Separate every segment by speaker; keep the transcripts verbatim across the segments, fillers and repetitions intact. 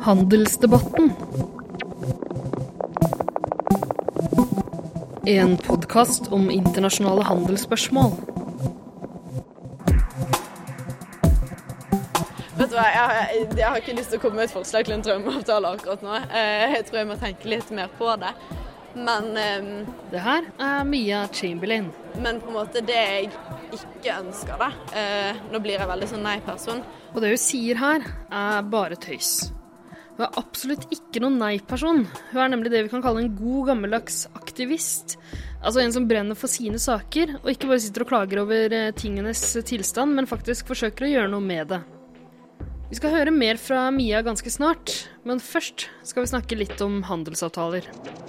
Speaker 1: Handelsdebatten. En podcast om internasjonale handelsspørsmål.
Speaker 2: Vet du hva, jeg, jeg, jeg har ikke lyst til å komme med et forslag til en drømmeavtale akkurat nå. Jeg tror jeg må tenke litt mer på det. Men um,
Speaker 1: Det her er Mia Chamberlain.
Speaker 2: Men på en måte det jeg ikke ønsker da. Uh, nå blir jeg veldig sånn nei-person.
Speaker 1: Og det hun sier her er bare tøys. Hun er absolutt ikke noen nei-person. Hun er nemlig det vi kan kalle en god gammeldags aktivist. Altså en som brenner for sine saker, og ikke bare sitter og klager over tingenes tilstand, men faktisk forsøker å gjøre noe med det. Vi skal høre mer fra Mia ganske snart, men først skal vi snakke litt om handelsavtaler.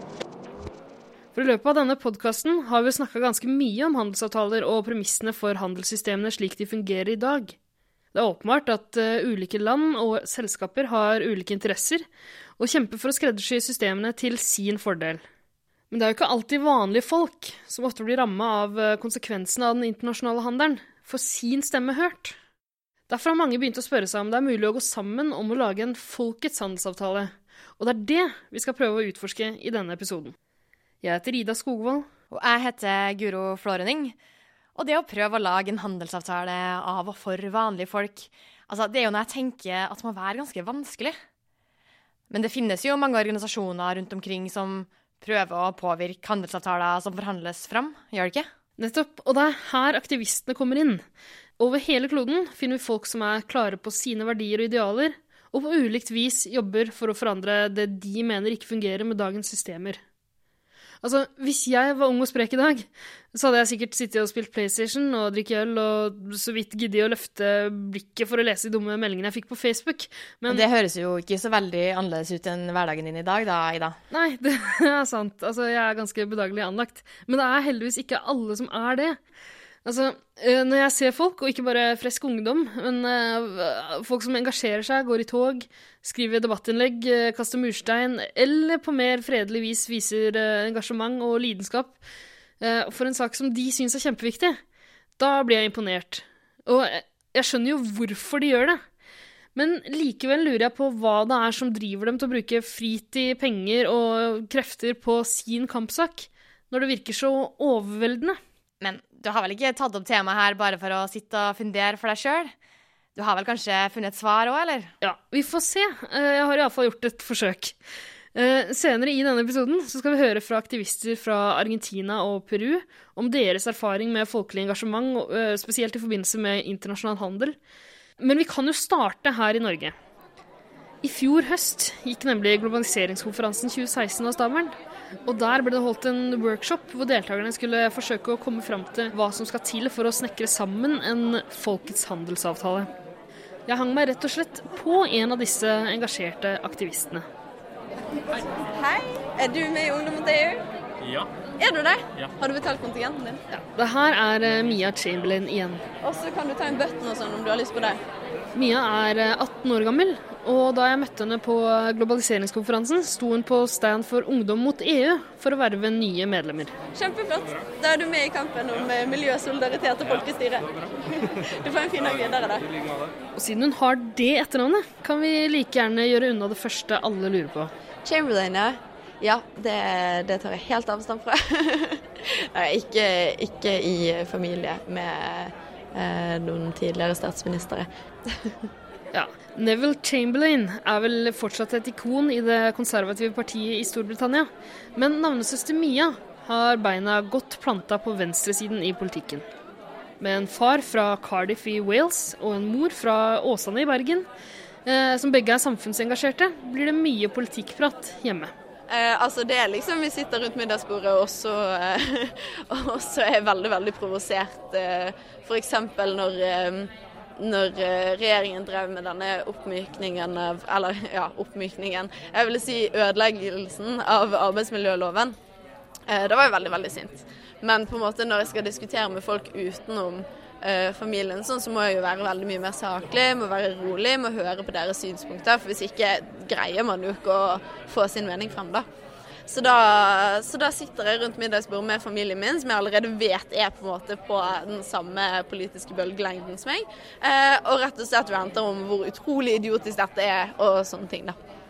Speaker 1: For i løpet av denne podcasten har vi snakket ganske mye om handelsavtaler og premissene for handelssystemene slik de fungerer i dag. Det er åpenbart at uh, ulike land og selskaper har ulike interesser og kjemper for å skreddersy systemene til sin fordel. Men det er jo ikke alltid vanlige folk som ofte blir rammet av uh, konsekvensene av den internasjonale handelen, for sin stemme hørt. Derfor har mange begynt å spørre seg om det er mulig å gå sammen om å lage en folkets handelsavtale, og det er det vi skal prøve å utforske i denne episoden. Jeg heter Ida Skogvold.
Speaker 3: Og jeg heter Guro Flårening. Og det å prøve å lage en handelsavtale av og for vanlige folk, altså det er jo når jeg tenker at det må være ganske vanskelig. Men det finnes jo mange organisasjoner rundt omkring som prøver å påvirke handelsavtaler som forhandles fram, gjør det ikke?
Speaker 1: Nettopp, og det er her aktivistene kommer inn. Over hele kloden finner vi folk som er klare på sine verdier og idealer, og på ulikt vis jobber for å forandre det de mener ikke fungerer med dagens systemer. Altså, hvis jeg var ung og sprek i dag, så hadde jeg sikkert sittet og spilt PlayStation og drikke øl og så vidt giddet å løfte blikket for å lese de dumme meldingene jeg fikk på Facebook. Men
Speaker 3: det høres jo ikke så veldig annerledes ut enn hverdagen din i dag da, Ida.
Speaker 1: Nei, det er sant. Altså, jeg er ganske bedagelig anlagt. Men det er heldigvis ikke alle som er det. Altså, når jeg ser folk, og ikke bare fresk ungdom, men uh, folk som engasjerer seg, går i tog, skriver debattinnlegg, uh, kaster murstein, eller på mer fredelig vis viser uh, engasjement og lidenskap uh, for en sak som de synes er kjempeviktig, da blir jeg imponert. Og jeg skjønner jo hvorfor de gjør det. Men likevel lurer jeg på hva det er som driver dem til å bruke fritid, penger og krefter på sin kampsak, når det virker så overveldende.
Speaker 3: Men du har vel ikke tatt opp temaet her bare for å sitte og fundere for deg selv? Du har vel kanskje funnet et svar også, eller?
Speaker 1: Ja, vi får se. Jeg har i alle fall gjort et forsøk. Senere i denne episoden så skal vi høre fra aktivister fra Argentina og Peru om deres erfaring med folkelig engasjement, spesielt i forbindelse med internasjonal handel. Men vi kan jo starte her i Norge. I fjor høst gikk nemlig globaliseringskonferansen tjue seksten av stabelen. Og der ble det holdt en workshop hvor deltakerne skulle forsøke å komme fram til hva som skal til for å snekre sammen en folkets handelsavtale. Jeg hang meg rett og slett på en av disse engasjerte aktivistene.
Speaker 2: Hei, er du med i Ungdom mot E U?
Speaker 4: Ja.
Speaker 2: Er du det?
Speaker 4: Ja.
Speaker 2: Har du betalt kontingenten din?
Speaker 1: Ja, det her er Mia Chamberlain igjen.
Speaker 2: Og så kan du ta en button og sånn om du har lyst på det.
Speaker 1: Mia er atten år gammel, og da jeg møtte henne på globaliseringskonferansen, sto hun på stand for Ungdom mot E U for å verve nye medlemmer.
Speaker 2: Kjempeflott. Da er du med i kampen om miljø, solidaritet og folkestyre. Du får en fin dag videre da.
Speaker 1: Og siden hun har det etternavnet, kan vi like gjerne gjøre unna det første alle lurer på.
Speaker 2: Chamberlain, ja. Ja, det, det tar jeg helt avstand fra. Nei, ikke, ikke i familie med eh, noen tidligere statsministere.
Speaker 1: Ja, Neville Chamberlain er vel fortsatt et ikon i det konservative partiet i Storbritannia, men navnesøster Mia har beina godt planta på venstresiden i politikken. Med en far fra Cardiff i Wales og en mor fra Åsane i Bergen, eh, som begge er samfunnsengasjerte, blir det mye politikkprat hjemme.
Speaker 2: Eh, altså det er liksom, vi sitter rundt middagsbordet og så, eh, og så er jeg veldig, veldig provosert. Eh, for eksempel når, eh, når regjeringen drev med denne oppmykningen av, eller ja, oppmykningen, jeg vil si ødeleggelsen av arbeidsmiljøloven. Eh, det var jeg veldig, veldig sint. Men på en måte når jeg skal diskutere med folk utenom Uh, familien, sånn, så må jeg jo være veldig mye mer saklig, må være rolig, må høre på deres synspunkter, for hvis ikke greier man jo ikke å få sin mening frem da. Så da, så da sitter jeg rundt middagsbord med familien min, som jeg allerede vet er på en måte på den samme politiske bølgelengden som meg, uh, og rett og slett venter om hvor utrolig idiotisk dette er, og sånne ting da.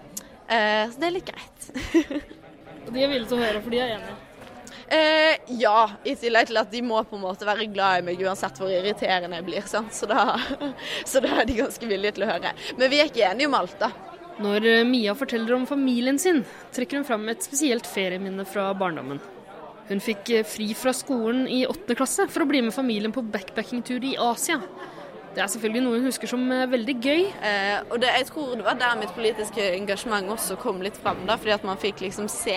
Speaker 2: Eh, så det er litt greit.
Speaker 1: Og de er villige til å høre, for de er enige.
Speaker 2: Eh, ja, i tillegg til at de må på en måte være glad i meg uansett hvor irriterende jeg blir, sant? Så da, så da er de ganske villige til å høre. Men vi er ikke enige om alt da.
Speaker 1: Når Mia forteller om familien sin, trekker hun fram et spesielt ferieminne fra barndommen. Hun fikk fri fra skolen i åttende klasse for å bli med familien på backpackingtur i Asia. Det er selvfølgelig noe hun husker som veldig gøy.
Speaker 2: Eh, og det, jeg tror det var der mitt politiske engasjement også kom litt frem da, fordi at man fikk liksom se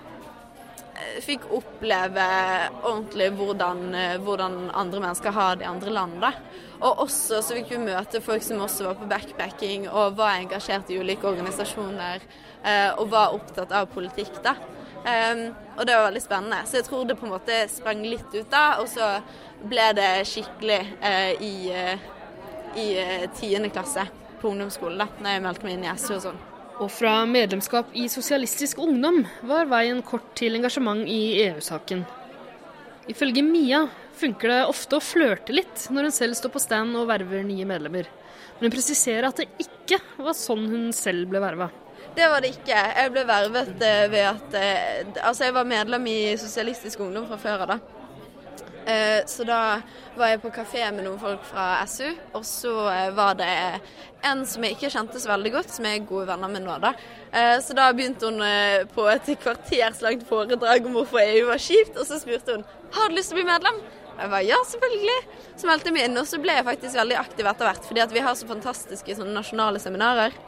Speaker 2: fikk oppleve ordentlig hvordan, hvordan andre mennesker har det i andre land da. Og også så fikk vi møte folk som også var på backpacking og var engasjert i ulike organisasjoner eh, og var opptatt av politikk da. Um, og det var veldig spennende. Så jeg tror det på en måte sprang litt ut da, og så ble det skikkelig eh, i, eh, i eh, tiende klasse på ungdomsskolen da, når jeg meldte meg inn i S U og sånn.
Speaker 1: Og fra medlemskap i Sosialistisk Ungdom var veien kort til engasjement i E U-saken. Ifølge Mia funker det ofte å flørte litt når hun selv står på stand og verver nye medlemmer. Men hun presiserer at det ikke var sånn hun selv ble vervet.
Speaker 2: Det var det ikke. Jeg ble vervet ved at altså jeg var medlem i Sosialistisk Ungdom fra før av da. Så da var jeg på kafé med noen folk fra S U, og så var det en som jeg ikke kjente så veldig godt, som jeg er gode venner med nå da. Så da begynte hun på et kvarterslangt foredrag om hvorfor E U var kjipt, og så spurte hun, har du lyst til å bli medlem? Jeg var, ja, selvfølgelig. Så meldte jeg meg inn, og så ble jeg faktisk veldig aktiv etter hvert, fordi at vi har så fantastiske sånne nasjonale seminarer,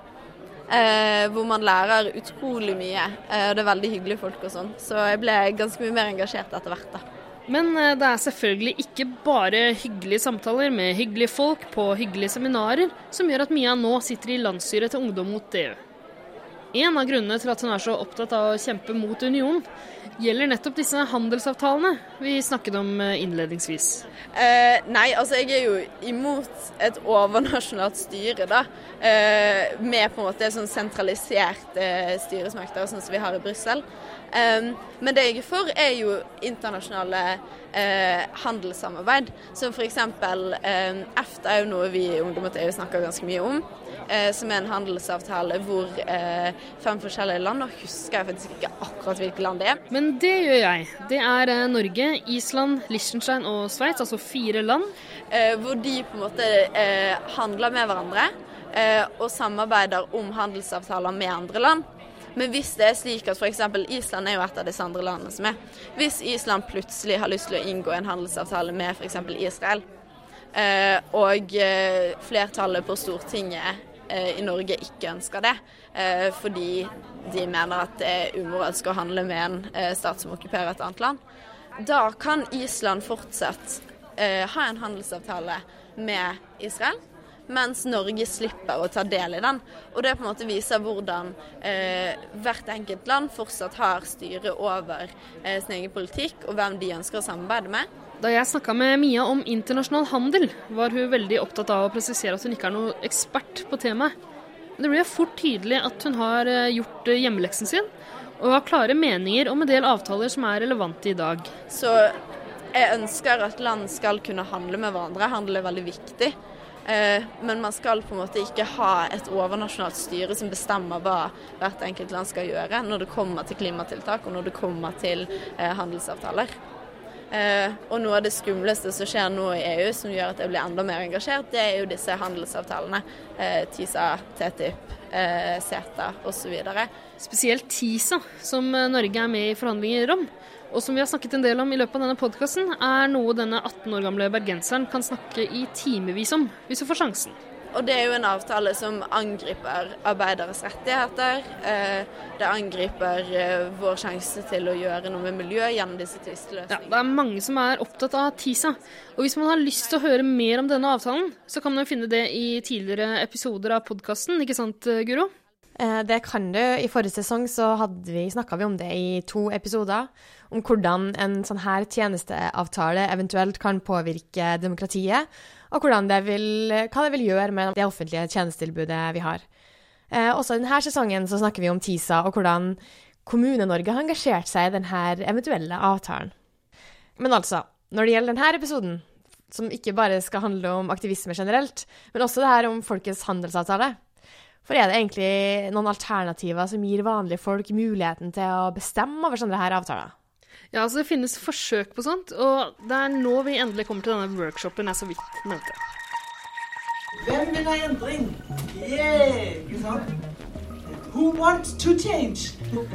Speaker 2: hvor man lærer utrolig mye, og det er veldig hyggelige folk og sånn. Så jeg ble ganske mye mer engasjert etter hvert da.
Speaker 1: Men det er selvfølgelig ikke bare hyggelige samtaler med hyggelige folk på hyggelige seminarer som gjør at Mia nå sitter i landsstyret til Ungdom mot E U. En av grunnene til at hun er så opptatt av å kjempe mot unionen, gjelder nettopp disse handelsavtalene vi snakket om innledningsvis.
Speaker 2: Eh, nei, altså jeg er jo imot et overnasjonalt styre da, eh, med på en måte sånn sentralisert eh, styresmakter, sånn som vi har i Brussel. Um, men det jeg er for er jo internasjonale uh, handelssamarbeid, som for eksempel um, EFTA er jo noe vi i Ungdom mot E U snakker ganske mye om, uh, som er en handelsavtale hvor uh, fem forskjellige land, og husker jeg faktisk ikke akkurat hvilke land det er.
Speaker 1: Men det gjør jeg. Det er uh, Norge, Island, Liechtenstein og Sveits, altså fire land.
Speaker 2: Uh, hvor de på en måte uh, handler med hverandre uh, og samarbeider om handelsavtaler med andre land. Men hvis det er slik at for eksempel Island er jo et av disse andre landene som er, hvis Island plutselig har lyst til å inngå en handelsavtale med for eksempel Israel, eh, og eh, flertallet på Stortinget eh, i Norge ikke ønsker det, eh, fordi de mener at det er umoralsk å handle med en eh, stat som okkuperer et annet land, da kan Island fortsatt eh, ha en handelsavtale med Israel, mens Norge slipper å ta del i den. Og det på en måte viser hvordan eh, hvert enkelt land fortsatt har styre over eh, sin egen politikk, og hvem de ønsker å samarbeide med.
Speaker 1: Da jeg snakket med Mia om internasjonal handel, var hun veldig opptatt av å presisere at hun ikke er noe ekspert på temaet. Men det blir fort tydelig at hun har gjort hjemmeleksen sin, og har klare meninger om en del avtaler som er relevante i dag.
Speaker 2: Så jeg ønsker at land skal kunne handle med hverandre. Handel er veldig viktig. Men man skal på en måte ikke ha et overnasjonalt styre som bestemmer hva hvert enkelt land skal gjøre når det kommer til klimatiltak og når det kommer til eh, handelsavtaler. Eh, og noe av det skumleste som skjer nå i E U som gjør at jeg blir enda mer engasjert, det er jo disse handelsavtalene. Eh, TISA, TTIP, eh, CETA og så videre.
Speaker 1: Spesielt TISA, som Norge er med i forhandlinger om, og som vi har snakket en del om i løpet av denne podcasten, er noe denne atten år gamle bergenseren kan snakke i timevis om, hvis hun får sjansen.
Speaker 2: Og det er jo en avtale som angriper arbeideres rettigheter. Det angriper vår sjanse til å gjøre noe med miljø gjennom disse tvisteløsningene.
Speaker 1: Ja, det er mange som er opptatt av TISA, og hvis man har lyst til å høre mer om denne avtalen, så kan man finne det i tidligere episoder av podcasten, ikke sant, Guro?
Speaker 3: Det kan du. I forrige sesong så hadde vi, snakket vi om det i to episoder, om hvordan en sånn her tjenesteavtale eventuelt kan påvirke demokratiet, og hvordan det vil, hva det vil gjøre med det offentlige tjenestetilbudet vi har. Eh, også i denne sesongen så snakker vi om TISA, og hvordan Kommune-Norge har engasjert seg i denne eventuelle avtalen. Men altså, når det gjelder denne episoden, som ikke bare skal handle om aktivisme generelt, men også det her om folkets handelsavtale. For er det egentlig noen alternativer som gir vanlige folk muligheten til å bestemme over sånne her avtaler?
Speaker 1: Ja, altså det finnes forsøk på sånt, og det er nå vi endelig kommer til denne workshopen jeg så vidt nevnte.
Speaker 4: Hvem vil ha endring? Yeah, ikke sant? Who wants to change?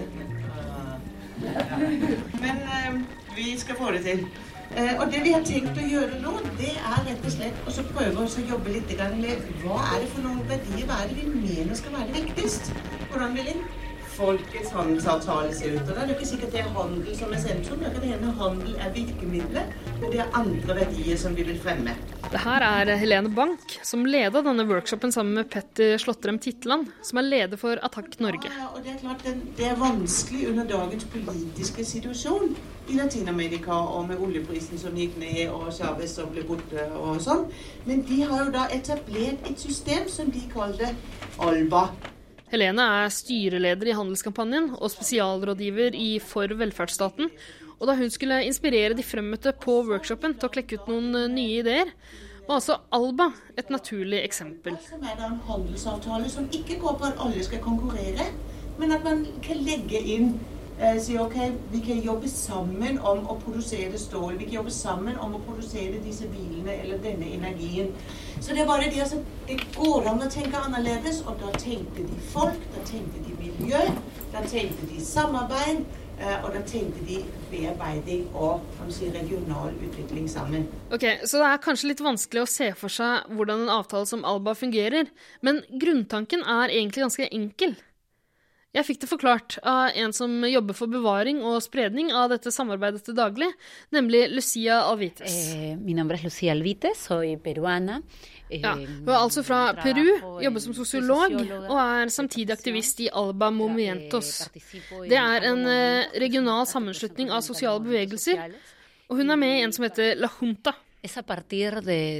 Speaker 4: Men uh, vi skal få det til. Uh, og det vi har tenkt å gjøre nå, det er rett og slett å prøve å jobbe litt med hva er det for noen verdier, hva er det vi mener skal være det viktigst? Hvordan vil det? Folkets handelsavtale ser ut, og det er jo ikke sikkert det er handel som er sentrum, det kan hende handel er virkemidlet, men det er andre verdier som vi vil fremme.
Speaker 1: Det her er Helene Bank, som ledet denne workshopen sammen med Petter Slåttrem Titland, som er leder for Attac Norge.
Speaker 4: Ja, og det er klart, det, det er vanskelig under dagens politiske situasjon i Latinamerika, og med oljeprisen som gikk ned, og Chavez som ble borte og sånn. Men de har jo da etablert et system som de kaller ALBA.
Speaker 1: Helene er styreleder i handelskampanjen og spesialrådgiver i For velferdsstaten, og da hun skulle inspirere de fremmøtte på workshopen til å klekke ut noen nye ideer, var altså ALBA et naturlig eksempel.
Speaker 4: Som er da en handelsavtale som ikke går på at alle skal konkurrere, men at man kan legge inn, eh, si ok, vi kan jobbe sammen om å produsere stål, vi kan jobbe sammen om å produsere disse bilene eller denne energien. Så det er bare det, altså, det går an å tenke annerledes, og da tenkte de folk, da tenkte de miljø, da tenkte de samarbeid, og da tenkte de bearbeiding og kan si, regional utvikling sammen.
Speaker 1: Ok, så det er kanskje litt vanskelig å se for seg hvordan en avtale som ALBA fungerer, men grunntanken er egentlig ganske enkel. Jeg fikk det forklart av en som jobber for bevaring og spredning av dette samarbeidet til daglig, nemlig Lucia Alvites.
Speaker 5: Eh, mi nombre es Lucia Alvites, soy peruana.
Speaker 1: Ja, hun er altså fra Peru, jobber som sosiolog og er samtidig aktivist i ALBA Movimientos. Det er en regional sammenslutning av sosiale bevegelser, og hun er med i en som heter La Junta.
Speaker 5: Es a partir de,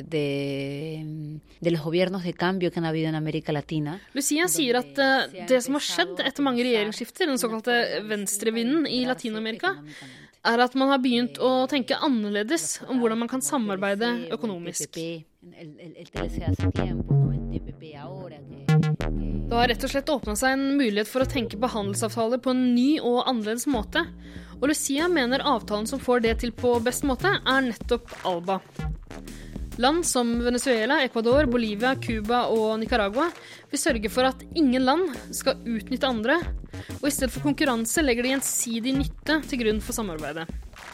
Speaker 5: de, de los gobiernos de cambio que han habido en América Latina.
Speaker 1: Lucia sier at uh, det som har skjedd etter mange regjeringsskifter, den såkalte venstrevinden i Latinamerika, er at man har begynt å tenke annerledes om hvordan man kan samarbeide økonomisk. Det har rett og slett åpnet seg en mulighet for å tenke på handelsavtaler på en ny og annerledes måte, og Lucia mener avtalen som får det til på best måte er nettopp ALBA. Land som Venezuela, Ecuador, Bolivia, Cuba og Nicaragua vil sørge for at ingen land skal utnytte andre, og i stedet for konkurranse legger de gjensidig nytte til grunn for samarbeidet.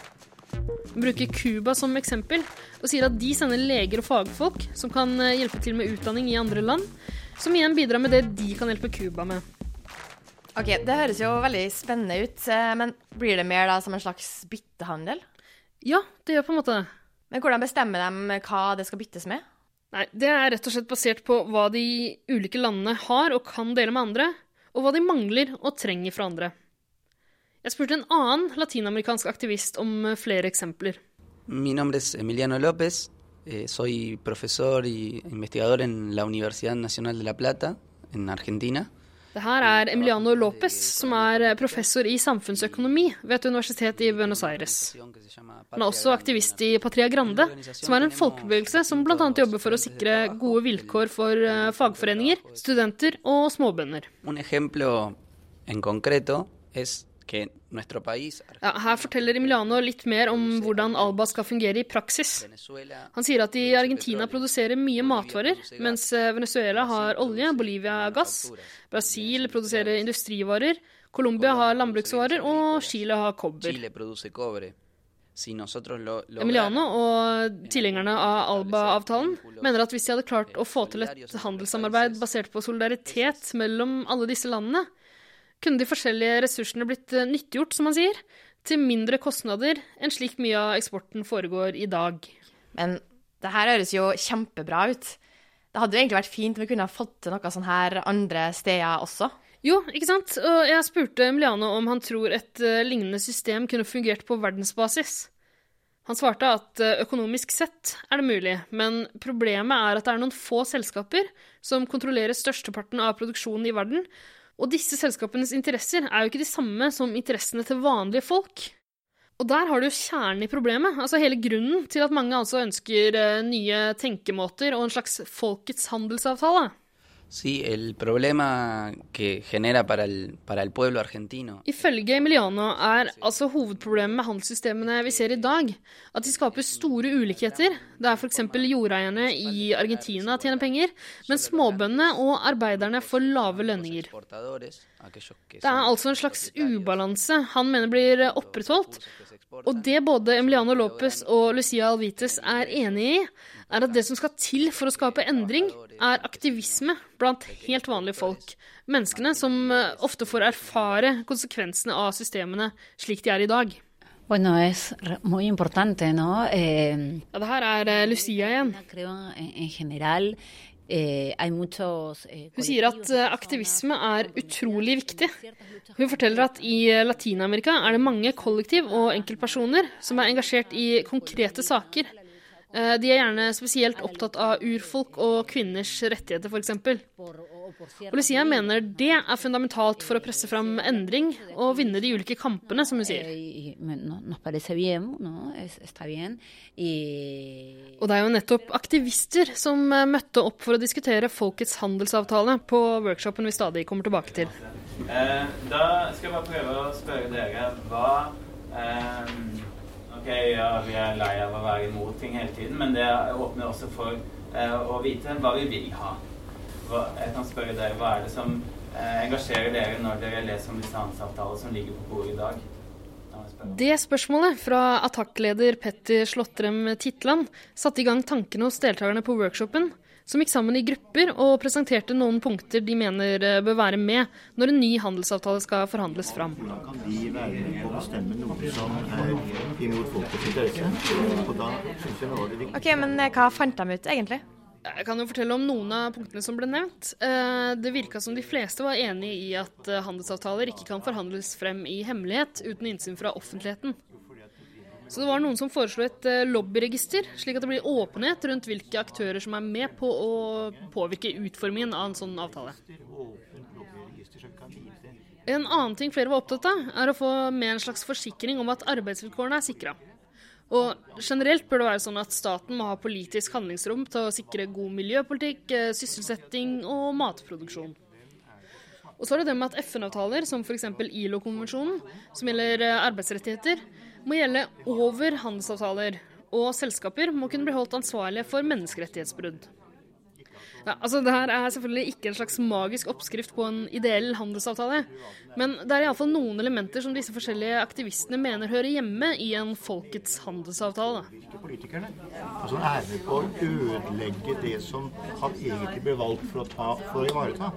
Speaker 1: Hun bruker Cuba som eksempel, og sier at de sender leger og fagfolk som kan hjelpe til med utdanning i andre land, som igjen bidrar med det de kan hjelpe Cuba med.
Speaker 3: Ok, det høres jo veldig spennende ut, men blir det mer da som en slags byttehandel?
Speaker 1: Ja, det gjør på en måte det.
Speaker 3: Men hvordan bestemmer de hva det skal byttes med?
Speaker 1: Nei, det er rett og slett basert på hva de ulike landene har og kan dele med andre, og hva de mangler og trenger fra andre. Jeg spurte en annen latinamerikansk aktivist om flere eksempler.
Speaker 6: Mi nombre es Emiliano López, eh, soy profesor y investigador en la Universidad Nacional de La Plata, en Argentina.
Speaker 1: Det her er Emiliano López, som er professor i samfunnsøkonomi ved et universitet i Buenos Aires. Han er også aktivist i Patria Grande, som er en folkebevegelse som blant annet jobber for å sikre gode vilkår for fagforeninger, studenter og småbønder.
Speaker 6: Un ejemplo en concreto es que nuestro país...
Speaker 1: Ja, her forteller Emiliano litt mer om hvordan ALBA skal fungere i praksis. Han sier at de i Argentina produserer mye matvarer, mens Venezuela har olje, Bolivia gass, Brasil produserer industrivarer, Colombia har landbruksvarer, og Chile har kobber.
Speaker 6: Chile produce cobre. Si nosotros lo, lo
Speaker 1: Emiliano og tilhengerne av ALBA-avtalen mener at hvis de hadde klart å få til et handelssamarbeid basert på solidaritet mellom alle disse landene, kunne de forskjellige ressursene blitt nyttiggjort, som man sier, til mindre kostnader enn slik mye av eksporten foregår i dag.
Speaker 3: Men det her høres jo kjempebra ut. Det hadde jo egentlig vært fint om vi kunne ha fått til noe sånn her andre steder også.
Speaker 1: Jo, ikke sant? Og jeg spurte Emiliano om han tror et uh, lignende system kunne fungert på verdensbasis. Han svarte at uh, økonomisk sett er det mulig, men problemet er at det er noen få selskaper som kontrollerer størsteparten av produksjonen i verden, og disse selskapenes interesser er jo ikke de samme som interessene til vanlige folk. Og der har du jo kjernen i problemet, altså hele grunnen til at mange altså ønsker uh, nye tenkemåter og en slags folkets handelsavtale.
Speaker 6: Sí, el problema que genera para el, para el pueblo argentino.
Speaker 1: Ifølge Emiliano er altså hovedproblemet med handelssystemene vi ser i dag, at de skaper store ulikheter, der for eksempel jordeierne i Argentina tjener penger, mens småbøndene og arbeiderne får lave lønninger. Det er altså en slags ubalanse han mener blir opprettholdt, og det både Emiliano Lopez og Lucia Alvites er enige i, er at det som skal til for å skape endring, er aktivisme blant helt vanlige folk. Menneskene som ofte får erfare konsekvensene av systemene slik de er i dag.
Speaker 5: Bueno, es muy importante, ¿no? Eh,
Speaker 1: ja, det her er Lucia igjen.
Speaker 5: Creo en, en general, eh, hay muchos, eh,
Speaker 1: Hun sier at aktivisme er utrolig viktig. Hun forteller at i Latinamerika er det mange kollektiv og enkeltpersoner som er engasjert i konkrete saker. De er gjerne spesielt opptatt av urfolk og kvinners rettigheter, for eksempel. Og Lucia mener det er fundamentalt for å presse fram endring og vinne de ulike kampene, som hun sier. Og det er jo nettopp aktivister som møtte opp for å diskutere folkets handelsavtale på workshopen vi stadig kommer tilbake til.
Speaker 7: Eh, da skal jeg bare prøve å spørre dere hva... Eh, Ok, ja, vi er lei av å være imot ting hele tiden, men det åpner også for eh, å vite hva vi vil ha. Hva, jeg kan spørre dere, hva er det som eh, engasjerer dere når dere leser om disse handelsavtaler som ligger på bordet i dag?
Speaker 1: Det spørsmålet fra attakkleder Petter Slåttrem Titland satte i gang tankene hos deltakerne på workshopen, som gikk sammen i grupper og presenterte noen punkter de mener bør være med når en ny handelsavtale skal forhandles fram.
Speaker 8: Da kan de være med på å bestemme noe som er imot folkets interesse, og da synes jeg det var det viktig.
Speaker 3: Ok, men hva fant de ut egentlig?
Speaker 1: Jeg kan jo fortelle om noen av punktene som ble nevnt. Det virket som de fleste var enige i at handelsavtaler ikke kan forhandles frem i hemmelighet uten innsyn fra offentligheten. Så det var noen som foreslo et lobbyregister, slik at det blir åpenhet rundt hvilke aktører som er med på å påvirke utformingen av en sånn avtale. En annen ting flere var opptatt av, er å få med en slags forsikring om at arbeidsvilkårene er sikret. Og generelt bør det være sånn at staten må ha politisk handlingsrom til å sikre god miljøpolitikk, sysselsetting og matproduksjon. Og så er det det med at F N-avtaler, som for eksempel I L O-konvensjonen, som gjelder arbeidsrettigheter, må gjelde over handelsavtaler, og selskaper må kunne bli holdt ansvarlige for menneskerettighetsbrudd. Ja, altså det her er selvfølgelig ikke en slags magisk oppskrift på en ideell handelsavtale, men det er i alle fall noen elementer som disse forskjellige aktivistene mener hører hjemme i en folkets handelsavtale.
Speaker 8: Politikerne, altså er med på å ødelegge det som han egentlig ble valgt for å, ta, for å ivareta.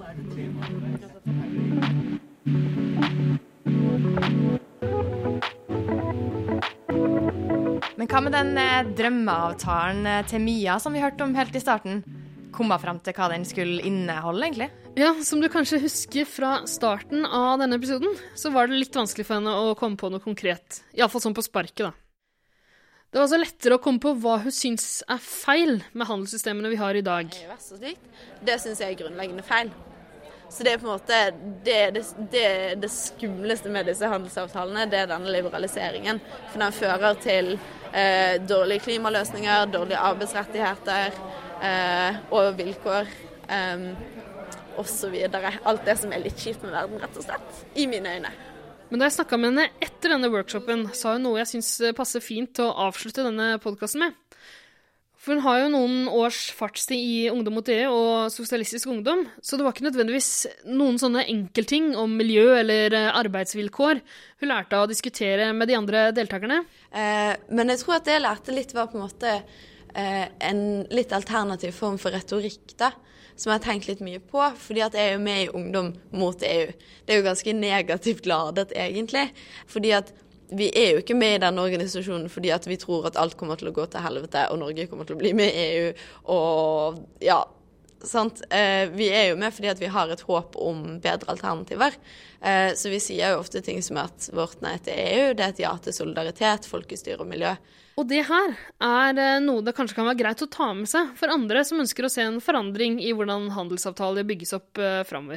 Speaker 3: Men hva med den eh, drømmeavtalen til Mia som vi hørte om helt i starten? Kom jeg frem til hva den skulle inneholde, egentlig?
Speaker 1: Ja, som du kanskje husker fra starten av denne episoden, så var det litt vanskelig for henne å komme på noe konkret. I alle fall sånn på sparket, da. Det var så lettere å komme på hva hun syns er feil med handelssystemene vi har i dag.
Speaker 2: Det syns jeg er grunnleggende feil. Så det er på en måte det, det, det, det skumleste med disse handelsavtalene, det er denne liberaliseringen. For den fører til eh, dårlige klimaløsninger, dårlige arbeidsrettigheter eh, og vilkår eh, og så videre. Alt det som er litt kjipt med verden, rett og slett, i mine øyne.
Speaker 1: Men da jeg snakket med henne etter denne workshopen, sa hun noe jeg synes passer fint til å avslutte denne podcasten med. For hun har jo noen års fartstid i Ungdom mot E U og Sosialistisk Ungdom, så det var ikke nødvendigvis noen sånne enkeltting om miljø eller arbeidsvilkår hun lærte å diskutere med de andre deltakerne.
Speaker 2: Eh, men jeg tror at det jeg lærte litt var på en måte eh, en litt alternativ form for retorikk da, som jeg har tenkt litt mye på, fordi at jeg er jo med i Ungdom mot E U. Det er jo ganske negativt ladet egentlig, fordi at vi er jo ikke med i denne organisasjonen fordi at vi tror at alt kommer til å gå til helvete, og Norge kommer til å bli med i E U, og ja, sant? Eh, vi er jo med fordi at vi har et håp om bedre alternativer. Eh, så vi sier jo ofte ting som at vårt nei til E U, det er et ja til solidaritet, folkestyre og miljø.
Speaker 1: Og det her er noe det kanskje kan være greit å ta med seg for andre som ønsker å se en forandring i hvordan handelsavtaler bygges opp eh, fremover.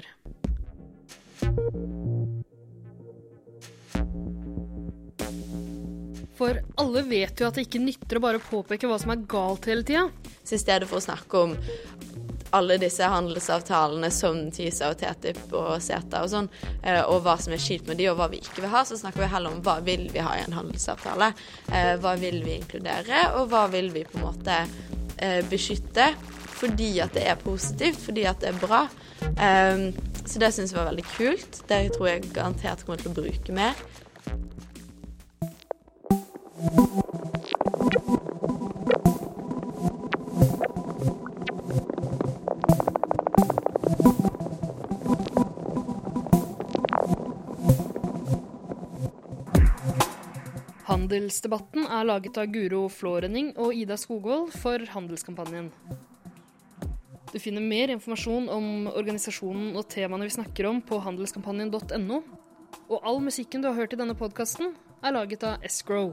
Speaker 1: For alle vet jo at det ikke nytter å bare påpeke hva som er galt hele tiden.
Speaker 2: Så i stedet for å snakke om alle disse handelsavtalene som TISA og TTIP og CETA og sånn, og hva som er kjipt med de, og hva vi ikke vil ha, så snakker vi heller om hva vil vi ha i en handelsavtale, hva vil vi inkludere, og hva vil vi på en måte beskytte, fordi at det er positivt, fordi at det er bra. Så det synes jeg var veldig kult. Det tror jeg garantert kommer til å bruke mer.
Speaker 1: Handelsdebatten er laget av Guro Flårening og Ida Skogvold for Handelskampanjen. Du finner mer informasjon om organisasjonen og temaene vi snakker om på handelskampanjen punktum no, og all musikken du har hørt i denne podcasten er laget av Escrow.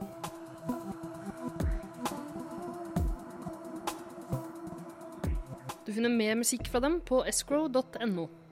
Speaker 1: Du finner mer musikk fra dem på escrow punktum no.